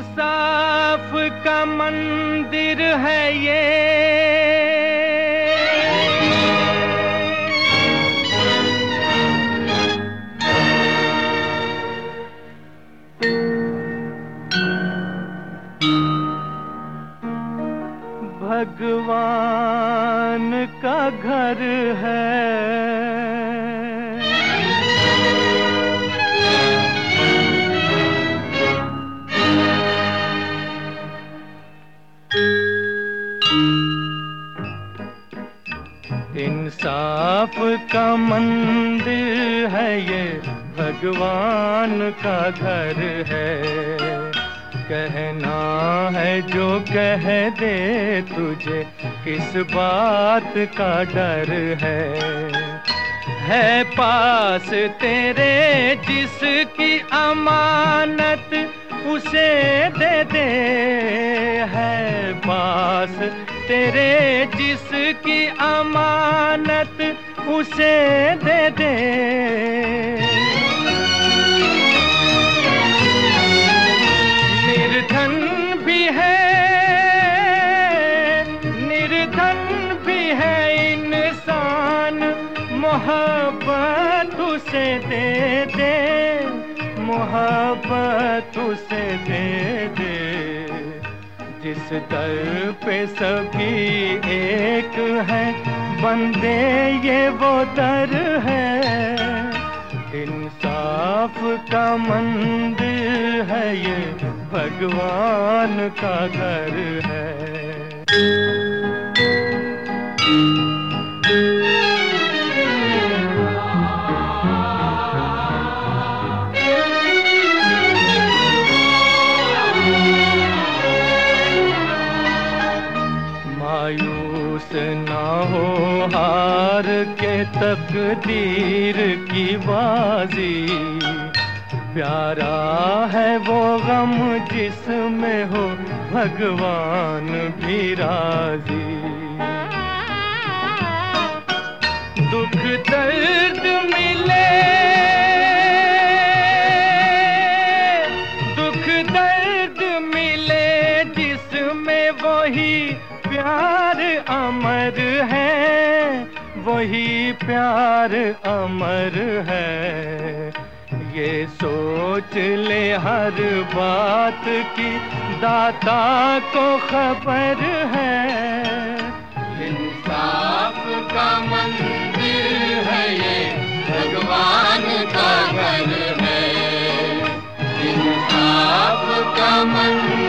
इंसाफ का मंदिर है ये, भगवान का घर है। इंसाफ का मंदिर है ये, भगवान का घर है। कहना है जो कह दे तुझे, किस बात का डर है पास तेरे जिसकी अमानत उसे दे दे, है पास तेरे जिसकी अमानत उसे दे दे। निर्धन भी है, निर्धन भी है इंसान, मोहब्बत उसे दे दे, मोहब्बत उसे दे दे। जिस दर पे सभी एक है, बंदे ये वो दर है। इंसाफ का मंदिर है ये, भगवान का घर है। मायूस ना हो हार के तकदीर की बाजी, प्यारा है वो गम जिसमें हो भगवान भी राजी। दुख दर्द मिले, दुख दर्द मिले जिसमें वही प्यार अमर है, वही प्यार अमर है। ये सोच ले हर बात की दाता को खबर है। इंसाफ का मंदिर है ये, भगवान का घर है। इंसाफ का मंदिर